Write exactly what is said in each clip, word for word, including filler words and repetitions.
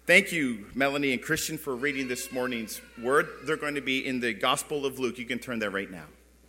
Thank you, Melanie and Christian, for reading this morning's word. They're going to be in the Gospel of Luke. You can turn there right now.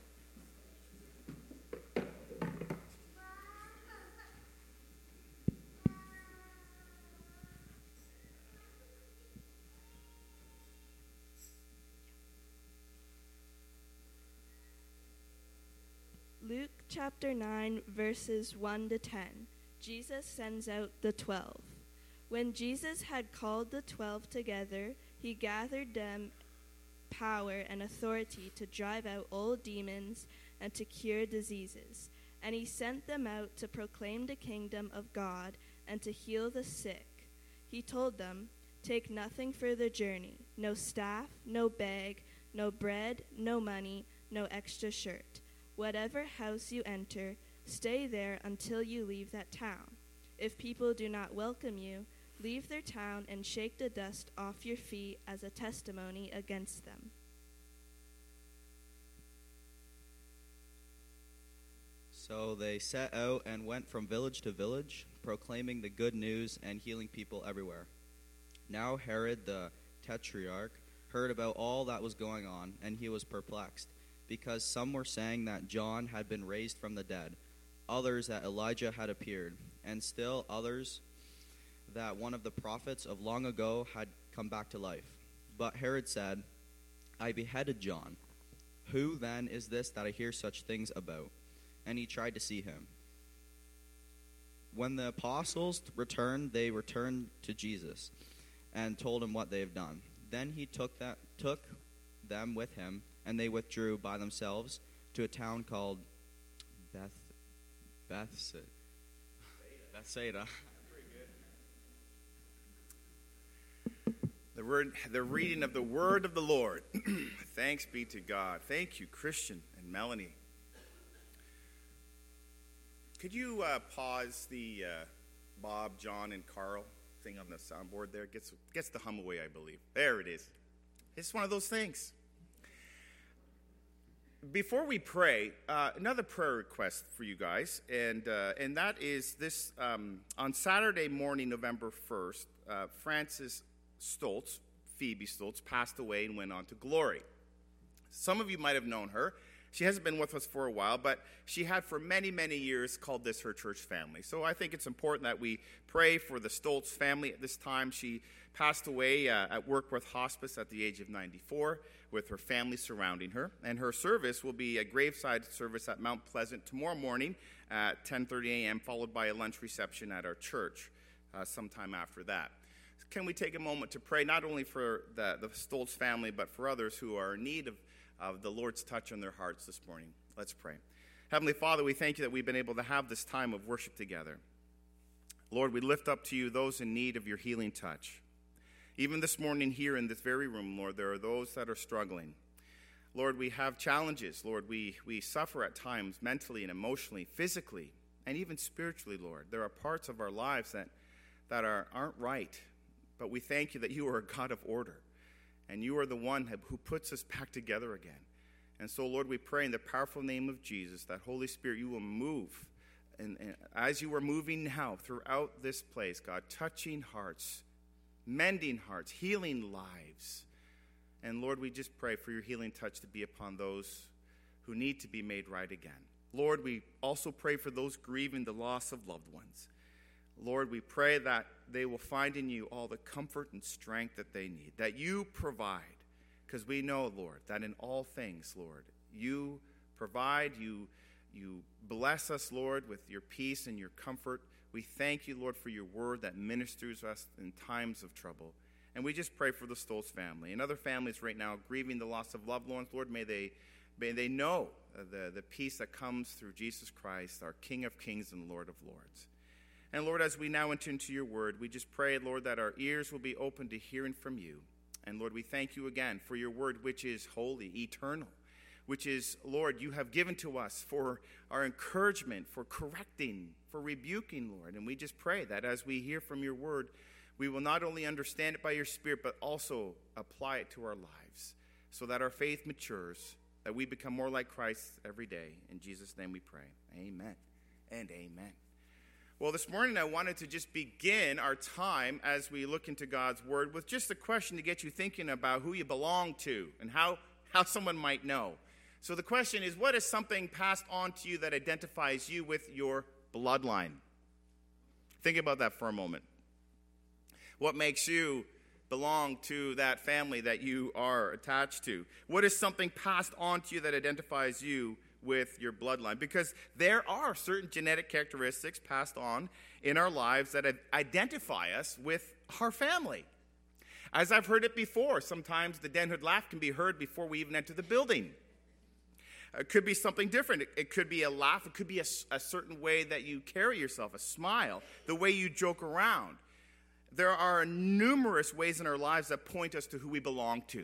Luke chapter nine, verses one to ten. Jesus sends out the twelve. When Jesus had called the twelve together, he gathered them power and authority to drive out old demons and to cure diseases. And he sent them out to proclaim the kingdom of God and to heal the sick. He told them, "Take nothing for the journey, no staff, no bag, no bread, no money, no extra shirt. Whatever house you enter, stay there until you leave that town. If people do not welcome you, leave their town and shake the dust off your feet as a testimony against them." So they set out and went from village to village, proclaiming the good news and healing people everywhere. Now Herod the Tetrarch heard about all that was going on, and he was perplexed, because some were saying that John had been raised from the dead, others that Elijah had appeared, and still others that one of the prophets of long ago had come back to life. But Herod said, "I beheaded John. Who then is this that I hear such things about?" And he tried to see him. When the apostles returned, they returned to Jesus and told him what they have done. Then he took that took them with him, and they withdrew by themselves to a town called Beth Bethsaida. Bethsaida. The word, the reading of the word of the Lord. Thanks be to God. Thank you, Christian and Melanie. Could you uh, pause the uh, Bob, John, and Carl thing on the soundboard there? Gets gets the hum away, I believe. There it is. It's one of those things. Before we pray, uh, another prayer request for you guys, and uh, and that is this: um, on Saturday morning, November first, uh, Frances Stoltz, Phoebe Stoltz, passed away and went on to glory. Some of you might have known her. She hasn't been with us for a while, but she had for many, many years called this her church family. So I think it's important that we pray for the Stoltz family at this time. She passed away uh, at Workworth Hospice at the age of ninety-four, with her family surrounding her. And her service will be a graveside service at Mount Pleasant tomorrow morning at ten thirty a.m., followed by a lunch reception at our church uh, sometime after that. Can we take a moment to pray not only for the, the Stoltz family, but for others who are in need of, of the Lord's touch on their hearts this morning? Let's pray. Heavenly Father, we thank you that we've been able to have this time of worship together. Lord, we lift up to you those in need of your healing touch. Even this morning here in this very room, Lord, there are those that are struggling. Lord, we have challenges. Lord, we, we suffer at times mentally and emotionally, physically, and even spiritually, Lord. There are parts of our lives that, that are, aren't right. But we thank you that you are a God of order, and you are the one who puts us back together again. And so, Lord, we pray in the powerful name of Jesus that, Holy Spirit, you will move, and, and as you are moving now throughout this place, God, touching hearts, mending hearts, healing lives. And, Lord, we just pray for your healing touch to be upon those who need to be made right again. Lord, we also pray for those grieving the loss of loved ones. Lord, we pray that they will find in you all the comfort and strength that they need, that you provide, because we know, Lord, that in all things, Lord, you provide, you, you bless us, Lord, with your peace and your comfort. We thank you, Lord, for your word that ministers us in times of trouble. And we just pray for the Stoltz family and other families right now grieving the loss of loved ones. Lord, may they, may they know the, the peace that comes through Jesus Christ, our King of kings and Lord of lords. And Lord, as we now enter into your word, we just pray, Lord, that our ears will be open to hearing from you. And Lord, we thank you again for your word, which is holy, eternal, which is, Lord, you have given to us for our encouragement, for correcting, for rebuking, Lord. And we just pray that as we hear from your word, we will not only understand it by your Spirit, but also apply it to our lives so that our faith matures, that we become more like Christ every day. In Jesus' name we pray. Amen and amen. Well, this morning I wanted to just begin our time as we look into God's Word with just a question to get you thinking about who you belong to and how, how someone might know. So the question is, what is something passed on to you that identifies you with your bloodline? Think about that for a moment. What makes you belong to that family that you are attached to? What is something passed on to you that identifies you with your bloodline? Because there are certain genetic characteristics passed on in our lives that identify us with our family. As I've heard it before, sometimes the Denhood laugh can be heard before we even enter the building. It could be something different. It, it could be a laugh. It could be a, a certain way that you carry yourself, a smile, the way you joke around. There are numerous ways in our lives that point us to who we belong to.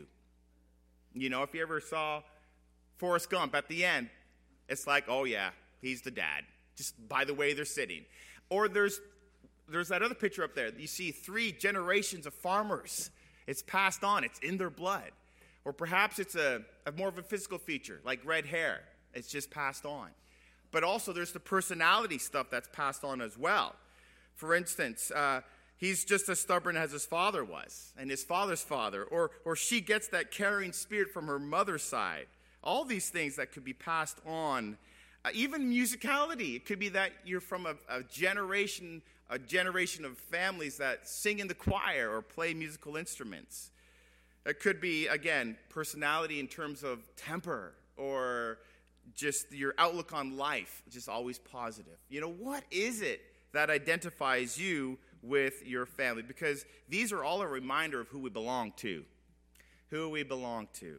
You know, if you ever saw Forrest Gump at the end, it's like, oh yeah, he's the dad, just by the way they're sitting. Or there's there's that other picture up there. You see three generations of farmers. It's passed on. It's in their blood. Or perhaps it's a, a more of a physical feature, like red hair. It's just passed on. But also there's the personality stuff that's passed on as well. For instance, uh, he's just as stubborn as his father was, and his father's father. Or, or she gets that caring spirit from her mother's side. All these things that could be passed on. Uh, even musicality. It could be that you're from a, a generation, a generation of families that sing in the choir or play musical instruments. It could be, again, personality in terms of temper or just your outlook on life, just always positive. You know, what is it that identifies you with your family? Because these are all a reminder of who we belong to, who we belong to.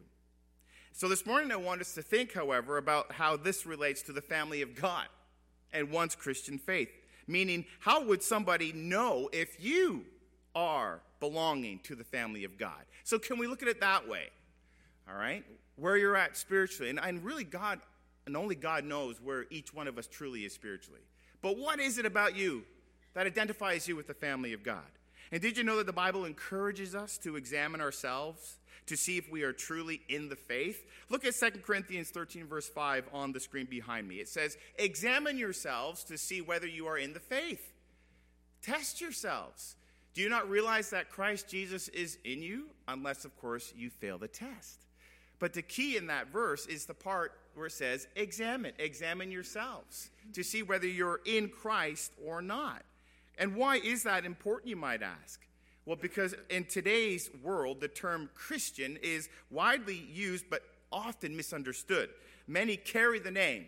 So this morning I want us to think, however, about how this relates to the family of God and one's Christian faith. Meaning, how would somebody know if you are belonging to the family of God? So can we look at it that way? All right? Where you're at spiritually. And, and really God, and only God knows where each one of us truly is spiritually. But what is it about you that identifies you with the family of God? And did you know that the Bible encourages us to examine ourselves to see if we are truly in the faith? Look at Second Corinthians thirteen, verse five on the screen behind me. It says, examine yourselves to see whether you are in the faith. Test yourselves. Do you not realize that Christ Jesus is in you? Unless, of course, you fail the test. But the key in that verse is the part where it says, examine. Examine yourselves to see whether you're in Christ or not. And why is that important, you might ask? Well, because in today's world, the term Christian is widely used but often misunderstood. Many carry the name.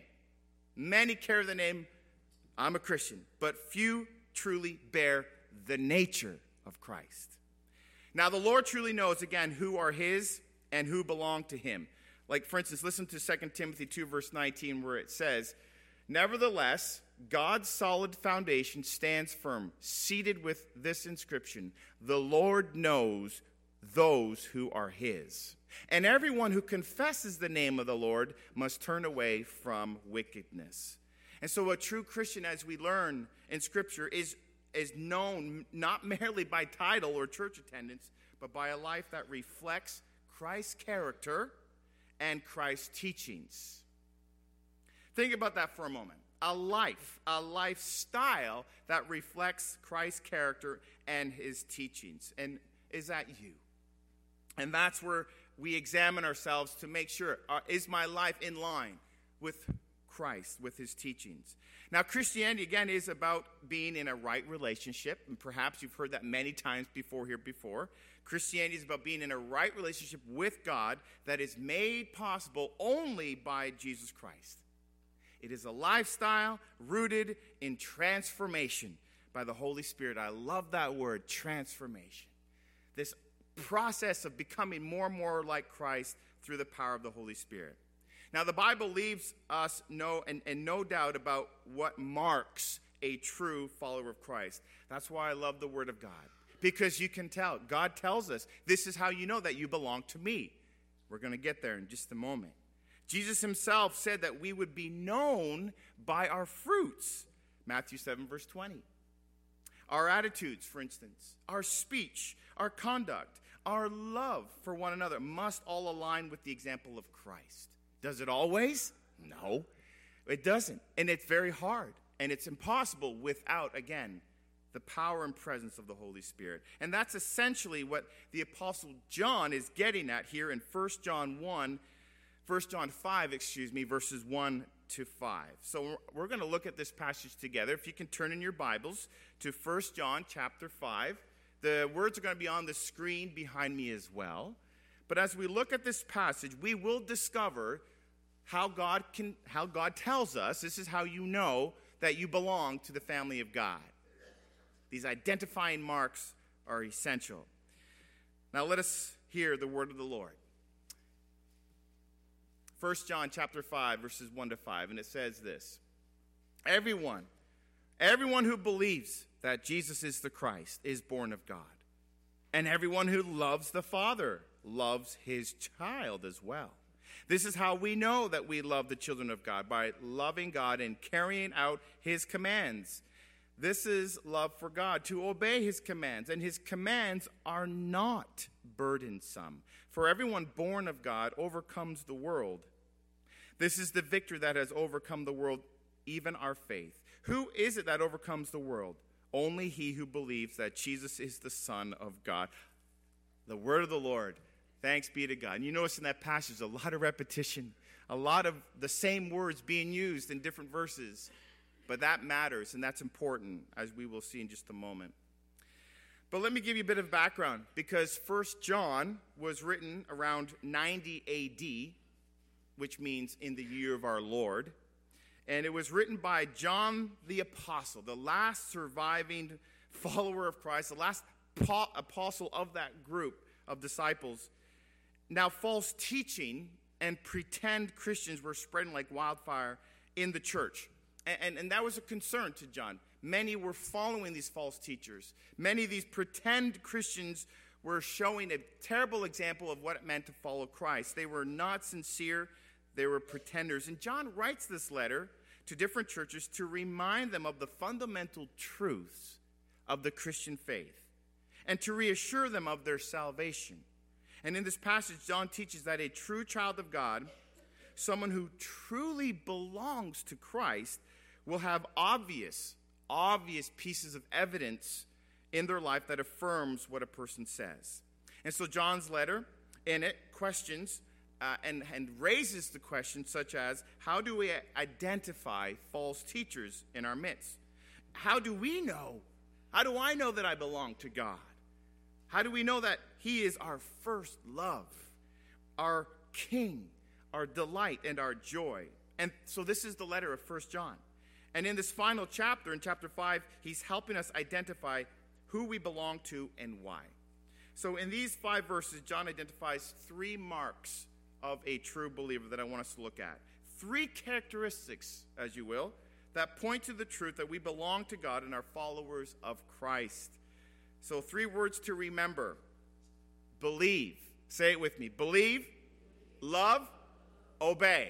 Many carry the name, I'm a Christian. But few truly bear the nature of Christ. Now, the Lord truly knows, again, who are his and who belong to him. Like, for instance, listen to Second Timothy two, verse nineteen, where it says, nevertheless, God's solid foundation stands firm, seated with this inscription, the Lord knows those who are his. And everyone who confesses the name of the Lord must turn away from wickedness. And so a true Christian, as we learn in Scripture, is is known not merely by title or church attendance, but by a life that reflects Christ's character and Christ's teachings. Think about that for a moment. A life, a lifestyle that reflects Christ's character and his teachings. And is that you? And that's where we examine ourselves to make sure, uh, is my life in line with Christ, with his teachings? Now, Christianity, again, is about being in a right relationship, and perhaps you've heard that many times before here before. Christianity is about being in a right relationship with God that is made possible only by Jesus Christ. It is a lifestyle rooted in transformation by the Holy Spirit. I love that word, transformation. This process of becoming more and more like Christ through the power of the Holy Spirit. Now, the Bible leaves us no and, and no doubt about what marks a true follower of Christ. That's why I love the Word of God. Because you can tell. God tells us, this is how you know that you belong to me. We're going to get there in just a moment. Jesus himself said that we would be known by our fruits. Matthew seven, verse twenty. Our attitudes, for instance, our speech, our conduct, our love for one another must all align with the example of Christ. Does it always? No, it doesn't. And it's very hard. And it's impossible without, again, the power and presence of the Holy Spirit. And that's essentially what the Apostle John is getting at here in First John one, First John five, excuse me, verses one to five. So we're going to look at this passage together. If you can turn in your Bibles to First John chapter five. The words are going to be on the screen behind me as well. But as we look at this passage, we will discover how God can, how God tells us, this is how you know that you belong to the family of God. These identifying marks are essential. Now let us hear the word of the Lord. First John chapter five, verses one to five, and it says this. Everyone, everyone who believes that Jesus is the Christ is born of God. And everyone who loves the Father loves his child as well. This is how we know that we love the children of God, by loving God and carrying out his commands. This is love for God, to obey his commands. And his commands are not burdensome. For everyone born of God overcomes the world. This is the victory that has overcome the world, even our faith. Who is it that overcomes the world? Only he who believes that Jesus is the Son of God. The word of the Lord. Thanks be to God. And you notice in that passage a lot of repetition, a lot of the same words being used in different verses. But that matters, and that's important, as we will see in just a moment. But let me give you a bit of background, because First John was written around ninety A D, which means in the year of our Lord. And it was written by John the Apostle, the last surviving follower of Christ, the last apostle of that group of disciples. Now, false teaching and pretend Christians were spreading like wildfire in the church. And, and, and that was a concern to John. Many were following these false teachers. Many of these pretend Christians were showing a terrible example of what it meant to follow Christ. They were not sincere. They were pretenders. And John writes this letter to different churches to remind them of the fundamental truths of the Christian faith and to reassure them of their salvation. And in this passage, John teaches that a true child of God, someone who truly belongs to Christ, will have obvious, obvious pieces of evidence in their life that affirms what a person says. And so John's letter, in it, questions uh, and, and raises the question such as, how do we identify false teachers in our midst? How do we know? How do I know that I belong to God? How do we know that he is our first love, our king, our delight, and our joy? And so this is the letter of First John. And in this final chapter, in chapter five, he's helping us identify who we belong to and why. So in these five verses, John identifies three marks of a true believer that I want us to look at. Three characteristics, as you will, that point to the truth that we belong to God and are followers of Christ. So three words to remember. Believe. Say it with me. Believe, love, obey.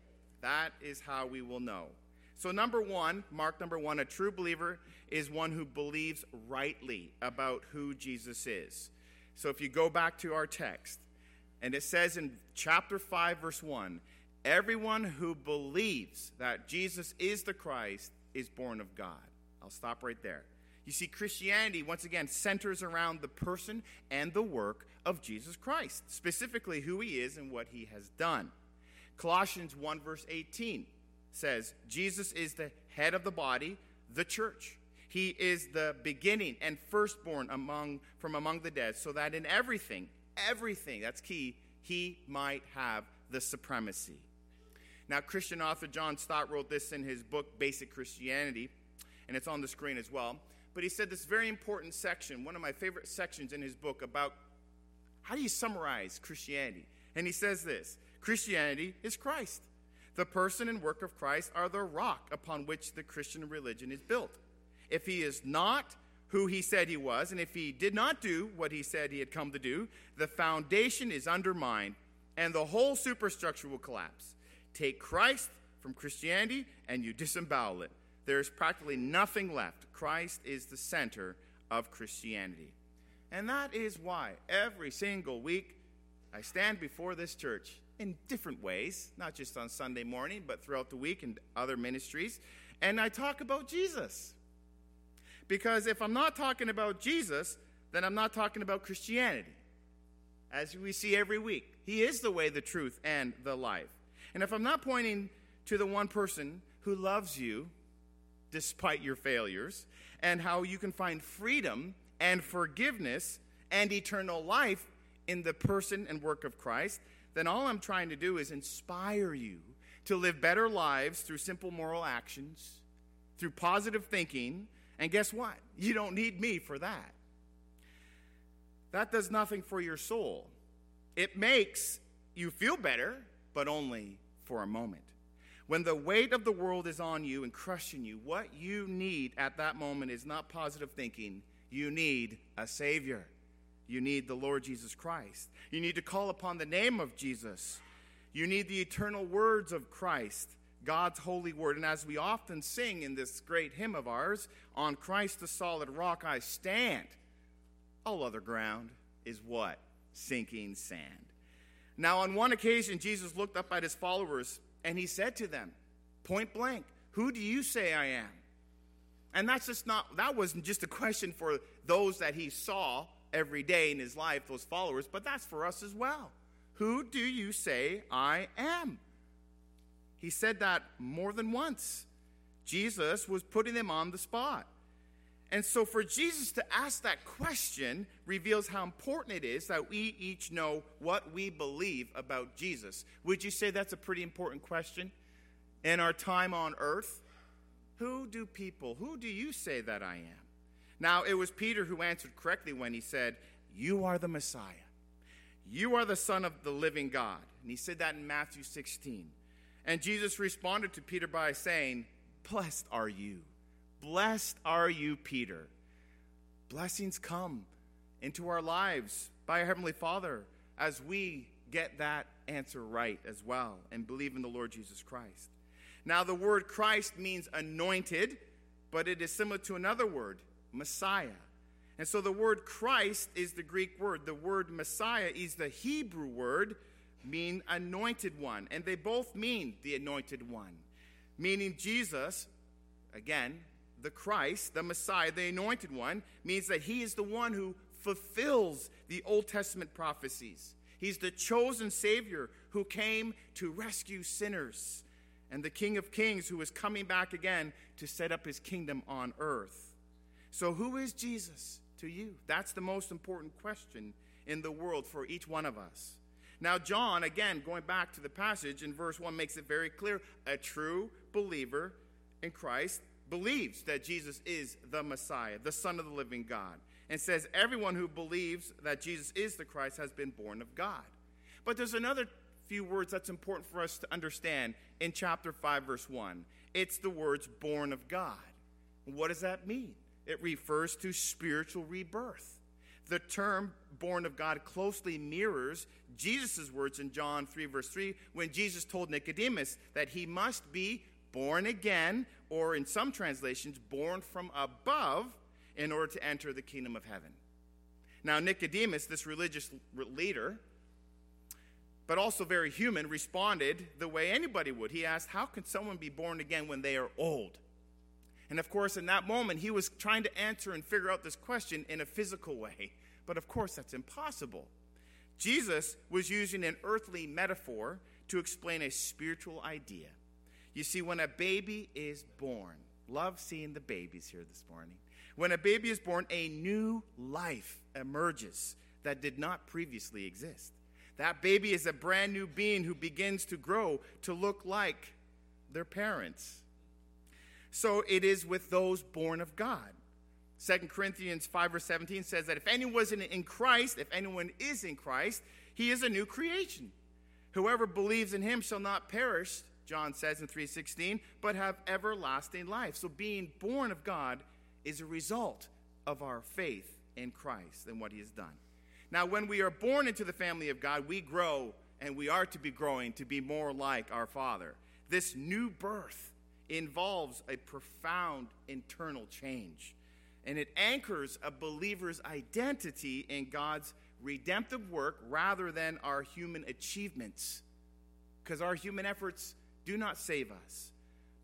That is how we will know. So number one, mark number one, a true believer is one who believes rightly about who Jesus is. So if you go back to our text, and it says in chapter five, verse one, everyone who believes that Jesus is the Christ is born of God. I'll stop right there. You see, Christianity, once again, centers around the person and the work of Jesus Christ, specifically who he is and what he has done. Colossians one, verse eighteen says, Jesus is the head of the body, the church. He is the beginning and firstborn among from among the dead, so that in everything, everything, that's key, he might have the supremacy. Now, Christian author John Stott wrote this in his book, Basic Christianity, and it's on the screen as well. But he said this very important section, one of my favorite sections in his book, about how do you summarize Christianity? And he says this, Christianity is Christ. The person and work of Christ are the rock upon which the Christian religion is built. If he is not who he said he was, and if he did not do what he said he had come to do, the foundation is undermined, and the whole superstructure will collapse. Take Christ from Christianity, and you disembowel it. There is practically nothing left. Christ is the center of Christianity. And that is why every single week I stand before this church in different ways, not just on Sunday morning, but throughout the week in other ministries. and I talk about Jesus. Because if I'm not talking about Jesus, then I'm not talking about Christianity. As we see every week, he is the way, the truth, and the life. And if I'm not pointing to the one person who loves you despite your failures, and how you can find freedom and forgiveness and eternal life in the person and work of Christ, then all I'm trying to do is inspire you to live better lives through simple moral actions, through positive thinking, and guess what? You don't need me for that. That does nothing for your soul. It makes you feel better, but only for a moment. When the weight of the world is on you and crushing you, what you need at that moment is not positive thinking. You need a Savior. You need the Lord Jesus Christ. You need to call upon the name of Jesus. You need the eternal words of Christ, God's holy word. And as we often sing in this great hymn of ours, on Christ the solid rock I stand, all other ground is what? Sinking sand. Now, on one occasion, Jesus looked up at his followers and he said to them, point blank, who do you say I am? And that's just not, that wasn't just a question for those that he saw every day in his life, those followers, but that's for us as well. Who do you say I am? He said that more than once. Jesus was putting them on the spot. And so for Jesus to ask that question reveals how important it is that we each know what we believe about Jesus. Would you say that's a pretty important question in our time on earth? Who do people, who do you say that I am? Now, it was Peter who answered correctly when he said, you are the Messiah. You are the Son of the living God. And he said that in Matthew sixteen. And Jesus responded to Peter by saying, blessed are you. Blessed are you, Peter. Blessings come into our lives by our Heavenly Father as we get that answer right as well and believe in the Lord Jesus Christ. Now, the word Christ means anointed, but it is similar to another word, Messiah. And so the word Christ is the Greek word. The word Messiah is the Hebrew word, mean anointed one. And they both mean the anointed one, meaning Jesus, again, the Christ, the Messiah, the anointed one, means that he is the one who fulfills the Old Testament prophecies. He's the chosen Savior who came to rescue sinners, and the King of Kings who is coming back again to set up his kingdom on earth. So who is Jesus to you? That's the most important question in the world for each one of us. Now, John, again, going back to the passage in verse one, makes it very clear. A true believer in Christ believes that Jesus is the Messiah, the Son of the living God, and says everyone who believes that Jesus is the Christ has been born of God. But there's another few words that's important for us to understand in chapter five, verse one. It's the words born of God. What does that mean? It refers to spiritual rebirth. The term born of God closely mirrors Jesus' words in John three, verse three, when Jesus told Nicodemus that he must be born again, or in some translations, born from above, in order to enter the kingdom of heaven. Now, Nicodemus, this religious leader, but also very human, responded the way anybody would. He asked, how can someone be born again when they are old? And of course, in that moment, he was trying to answer and figure out this question in a physical way. But of course, that's impossible. Jesus was using an earthly metaphor to explain a spiritual idea. You see, when a baby is born, love seeing the babies here this morning. When a baby is born, a new life emerges that did not previously exist. That baby is a brand new being who begins to grow to look like their parents. So it is with those born of God. Second Corinthians five, verse seventeen says that if anyone is in Christ, if anyone is in Christ, he is a new creation. Whoever believes in him shall not perish, John says in three sixteen, but have everlasting life. So being born of God is a result of our faith in Christ and what he has done. Now, when we are born into the family of God, we grow, and we are to be growing to be more like our Father. This new birth involves a profound internal change, and it anchors a believer's identity in God's redemptive work rather than our human achievements, because our human efforts do not save us.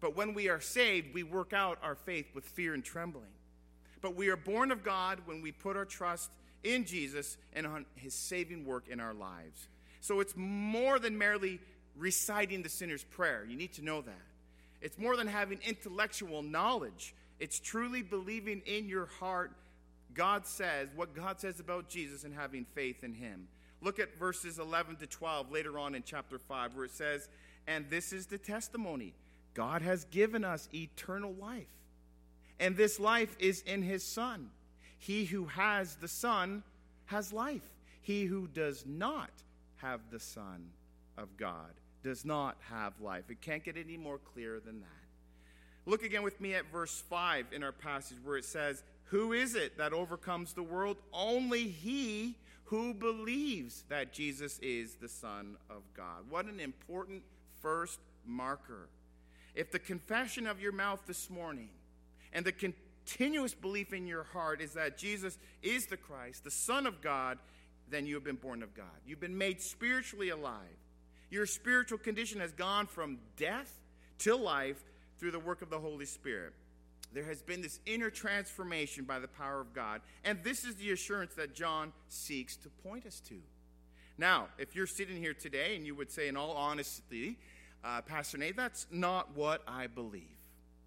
But when we are saved, we work out our faith with fear and trembling. But we are born of God when we put our trust in Jesus and on his saving work in our lives. So it's more than merely reciting the sinner's prayer. You need to know that. It's more than having intellectual knowledge. It's truly believing in your heart God says, what God says about Jesus, and having faith in him. Look at verses eleven to twelve later on in chapter five, where it says, "And this is the testimony. God has given us eternal life, and this life is in his Son. He who has the Son has life. He who does not have the Son of God does not have life." It can't get any more clear than that. Look again with me at verse five in our passage, where it says, "Who is it that overcomes the world? Only he who believes that Jesus is the Son of God." What an important first marker. If the confession of your mouth this morning and the continuous belief in your heart is that Jesus is the Christ, the Son of God, then you have been born of God. You've been made spiritually alive. Your spiritual condition has gone from death to life through the work of the Holy Spirit. There has been this inner transformation by the power of God, and this is the assurance that John seeks to point us to. Now, if you're sitting here today and you would say in all honesty, uh, Pastor Nate, that's not what I believe.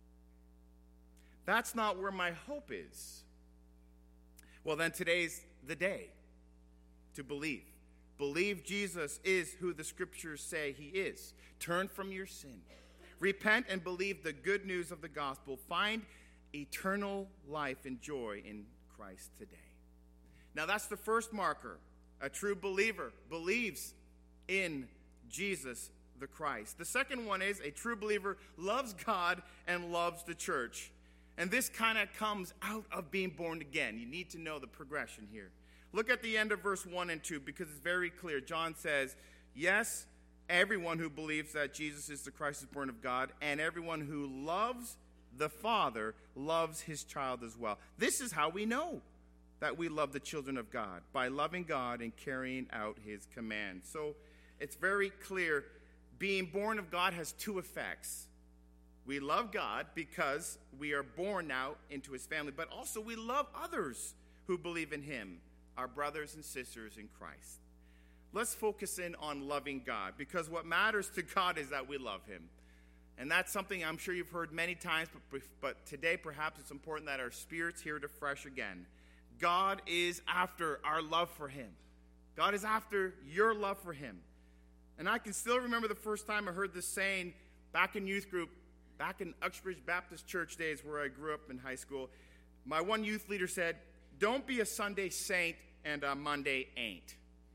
That's not where my hope is. Well, then today's the day to believe. Believe Jesus is who the scriptures say he is. Turn from your sin. Repent and believe the good news of the gospel. Find eternal life and joy in Christ today. Now that's the first marker. A true believer believes in Jesus the Christ. The second one is a true believer loves God and loves the church. And this kind of comes out of being born again. You need to know the progression here. Look at the end of verse one and two, because it's very clear. John says, "Yes, everyone who believes that Jesus is the Christ is born of God, and everyone who loves the Father loves his child as well." This is how we know that we love the children of God, by loving God and carrying out his commands. So it's very clear. Being born of God has two effects. We love God because we are born now into his family, but also we love others who believe in him, our brothers and sisters in Christ. Let's focus in on loving God, because what matters to God is that we love him. And that's something I'm sure you've heard many times, but, but today perhaps it's important that our spirits hear it afresh again. God is after our love for him. God is after your love for him. And I can still remember the first time I heard this saying back in youth group, back in Uxbridge Baptist Church days where I grew up in high school. My one youth leader said, "Don't be a Sunday saint and a Monday ain't."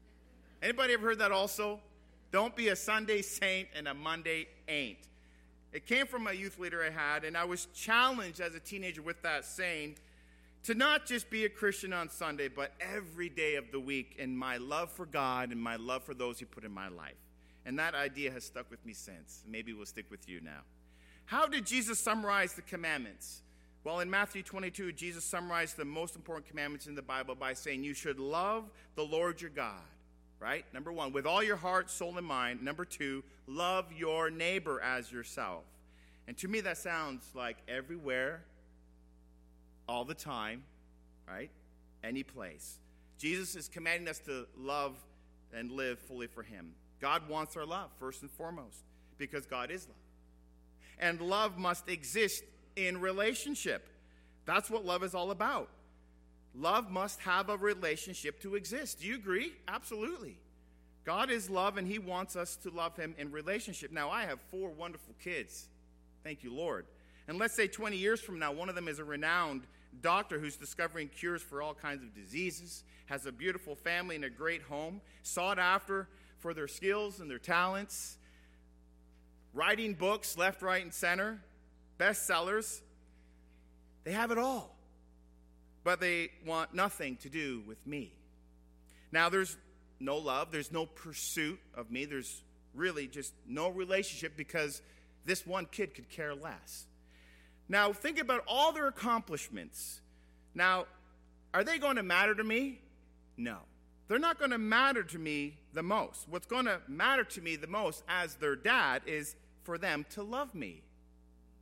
Anybody ever heard that also? Don't be a Sunday saint and a Monday ain't. It came from a youth leader I had, and I was challenged as a teenager with that saying to not just be a Christian on Sunday, but every day of the week in my love for God and my love for those he put in my life. And that idea has stuck with me since. Maybe it will stick with you now. How did Jesus summarize the commandments? Well, in Matthew twenty-two, Jesus summarized the most important commandments in the Bible by saying you should love the Lord your God, right? Number one, with all your heart, soul, and mind. Number two, love your neighbor as yourself. And to me, that sounds like everywhere, all the time, right? Any place. Jesus is commanding us to love and live fully for him. God wants our love, first and foremost, because God is love. And love must exist in relationship. That's what love is all about. Love must have a relationship to exist. Do you agree? Absolutely. God is love, and he wants us to love him in relationship. Now, I have four wonderful kids. Thank you, Lord. And let's say twenty years from now, one of them is a renowned doctor who's discovering cures for all kinds of diseases, has a beautiful family and a great home, sought after for their skills and their talents, writing books left, right, and center, bestsellers. They have it all, but they want nothing to do with me. Now, there's no love. There's no pursuit of me. There's really just no relationship because this one kid could care less. Now, think about all their accomplishments. Now, are they going to matter to me? No. They're not going to matter to me the most. What's going to matter to me the most as their dad is for them to love me.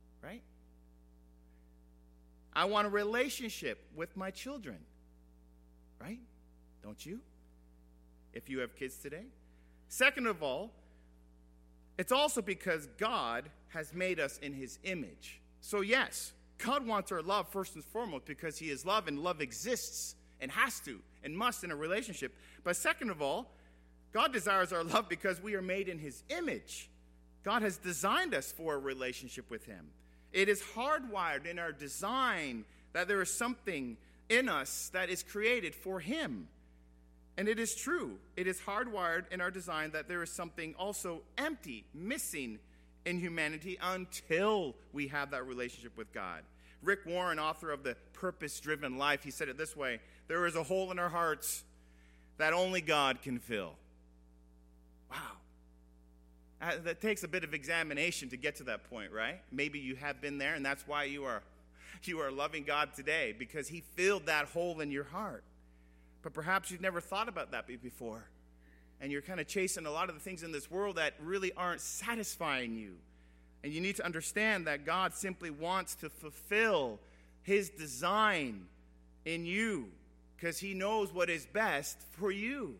I want a relationship with my children. Right? Don't you? If you have kids today. Second of all, it's also because God has made us in his image. So yes, God wants our love first and foremost because he is love, and love exists and has to and must in a relationship. But second of all, God desires our love because we are made in his image. God has designed us for a relationship with him. It is hardwired in our design that there is something in us that is created for him. And it is true. It is hardwired in our design that there is something also empty, missing in humanity until we have that relationship with God. Rick Warren, author of The Purpose-Driven Life, he said it this way: there is a hole in our hearts that only God can fill. Wow. Uh, that takes a bit of examination to get to that point, right? Maybe you have been there, and that's why you are you are loving God today, because he filled that hole in your heart. But perhaps you've never thought about that before, and you're kind of chasing a lot of the things in this world that really aren't satisfying you. And you need to understand that God simply wants to fulfill his design in you because he knows what is best for you.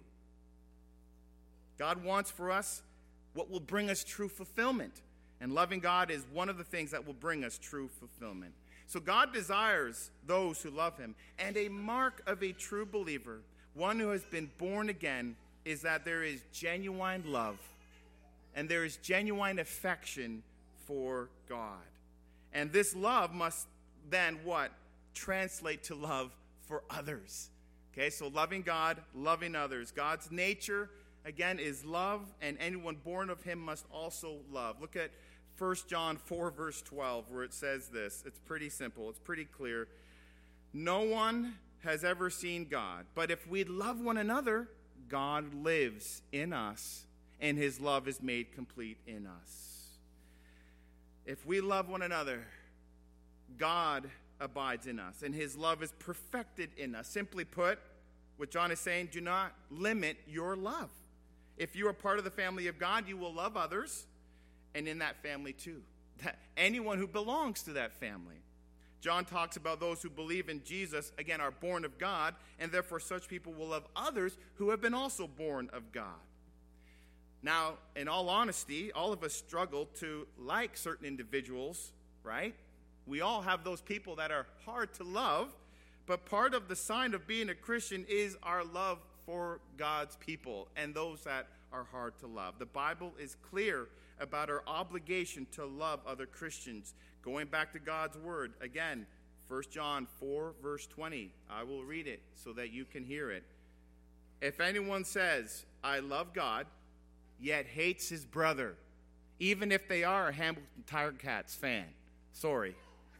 God wants for us what will bring us true fulfillment. And loving God is one of the things that will bring us true fulfillment. So God desires those who love him. And a mark of a true believer, one who has been born again, is that there is genuine love and there is genuine affection for God. And this love must then what? Translate to love for others. Okay, so loving God, loving others. God's nature, again, is love, and anyone born of him must also love. Look at First John four, verse twelve, where it says this. It's pretty simple. It's pretty clear. No one has ever seen God, but if we love one another, God lives in us, and his love is made complete in us. If we love one another, God abides in us, and his love is perfected in us. Simply put, what John is saying, do not limit your love. If you are part of the family of God, you will love others, and in that family too. That anyone who belongs to that family. John talks about those who believe in Jesus, again, are born of God, and therefore such people will love others who have been also born of God. Now, in all honesty, all of us struggle to like certain individuals, right? We all have those people that are hard to love, but part of the sign of being a Christian is our love for God's people and those that are hard to love. The Bible is clear about our obligation to love other Christians. Going back to God's word, again, First John four, verse twenty. I will read it so that you can hear it. If anyone says, I love God, yet hates his brother, even if they are a Hamilton Tiger Cats fan. Sorry.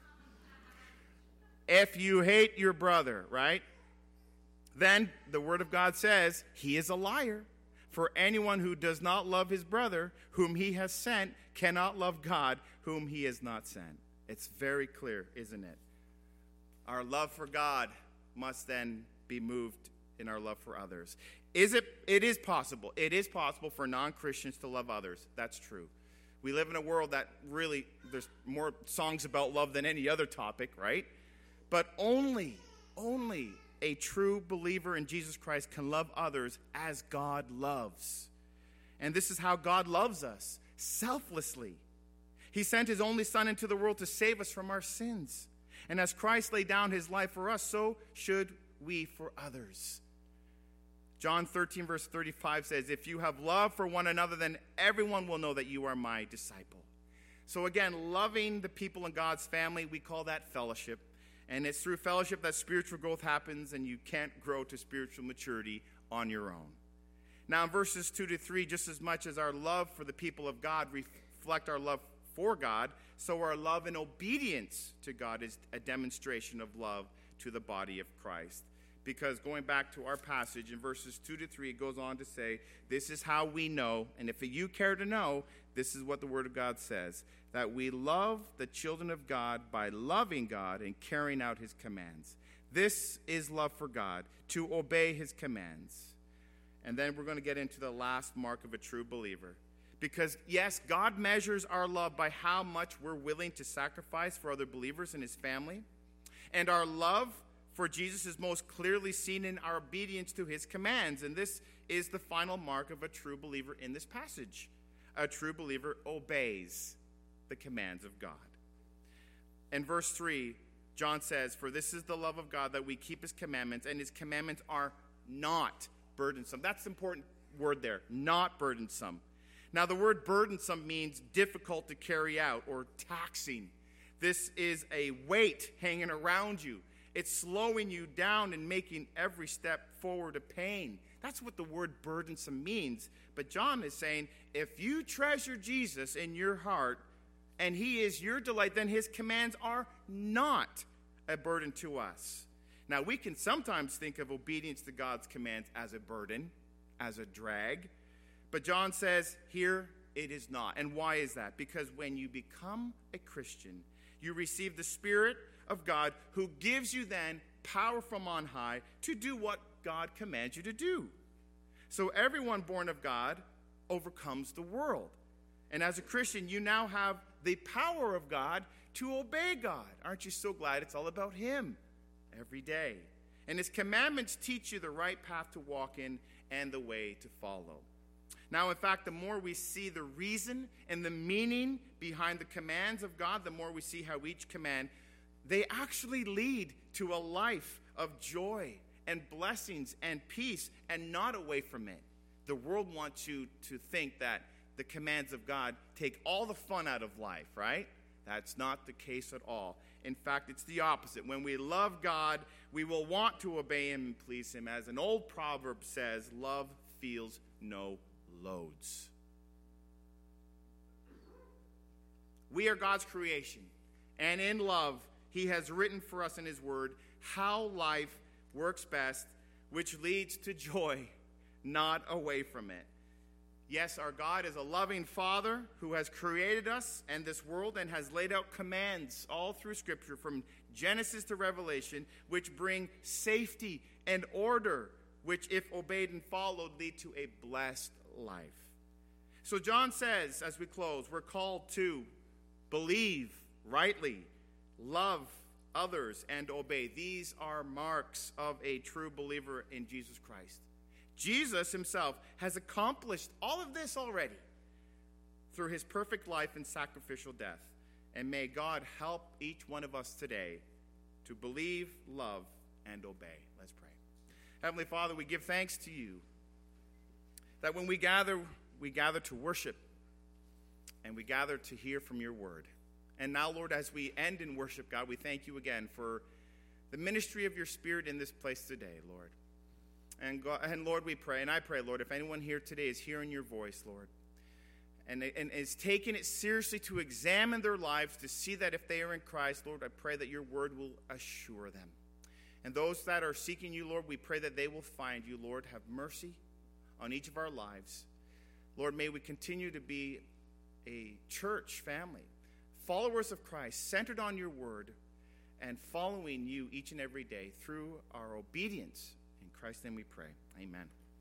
If you hate your brother, right? Then the word of God says he is a liar. For anyone who does not love his brother, whom he has sent, cannot love God, whom he has not sent. It's very clear, isn't it? Our love for God must then be moved in our love for others. Is it? It is possible. It is possible for non-Christians to love others. That's true. We live in a world that really, there's more songs about love than any other topic, right? But only, only a true believer in Jesus Christ can love others as God loves. And this is how God loves us, selflessly. He sent his only Son into the world to save us from our sins. And as Christ laid down his life for us, so should we for others. John thirteen, verse thirty-five says, if you have love for one another, then everyone will know that you are my disciple. So again, loving the people in God's family, we call that fellowship. And it's through fellowship that spiritual growth happens, and you can't grow to spiritual maturity on your own. Now, in verses two to three, just as much as our love for the people of God reflect our love for God, so our love and obedience to God is a demonstration of love to the body of Christ. Because going back to our passage in verses two to three, it goes on to say, this is how we know, and if you care to know, this is what the Word of God says, that we love the children of God by loving God and carrying out his commands. This is love for God, to obey his commands. And then we're going to get into the last mark of a true believer. Because, yes, God measures our love by how much we're willing to sacrifice for other believers in his family. And our love for Jesus is most clearly seen in our obedience to his commands. And this is the final mark of a true believer in this passage. A true believer obeys the commands of God. In verse three, John says, "For this is the love of God, that we keep his commandments, and his commandments are not burdensome." That's the important word there, not burdensome. Now, the word burdensome means difficult to carry out or taxing. This is a weight hanging around you. It's slowing you down and making every step forward a pain. That's what the word burdensome means. But John is saying, if you treasure Jesus in your heart and he is your delight, then his commands are not a burden to us. Now, we can sometimes think of obedience to God's commands as a burden, as a drag. But John says here it is not. And why is that? Because when you become a Christian, you receive the Spirit of God, who gives you then power from on high to do what God commands you to do. So everyone born of God overcomes the world. And as a Christian, you now have the power of God to obey God. Aren't you so glad it's all about him every day? And his commandments teach you the right path to walk in and the way to follow. Now, in fact, the more we see the reason and the meaning behind the commands of God, the more we see how each command, they actually lead to a life of joy and blessings and peace, and not away from it. The world wants you to think that the commands of God take all the fun out of life, right? That's not the case at all. In fact, it's the opposite. When we love God, we will want to obey him and please him. As an old proverb says, love feels no loads. We are God's creation, and in love, he has written for us in his word how life works best, which leads to joy, not away from it. Yes, our God is a loving Father who has created us and this world and has laid out commands all through Scripture from Genesis to Revelation, which bring safety and order, which, if obeyed and followed, lead to a blessed life. So John says, as we close, we're called to believe rightly, love others, and obey. These are marks of a true believer in Jesus Christ. Jesus himself has accomplished all of this already through his perfect life and sacrificial death. And may God help each one of us today to believe, love, and obey. Let's pray. Heavenly Father, we give thanks to you that when we gather, we gather to worship, and we gather to hear from your word. And now, Lord, as we end in worship, God, we thank you again for the ministry of your Spirit in this place today, Lord. And, God, and Lord, we pray, and I pray, Lord, if anyone here today is hearing your voice, Lord, and, and is taking it seriously to examine their lives to see that if they are in Christ, Lord, I pray that your word will assure them. And those that are seeking you, Lord, we pray that they will find you, Lord. Have mercy on each of our lives. Lord, may we continue to be a church family, followers of Christ, centered on your word, and following you each and every day through our obedience. In Christ's name we pray. Amen.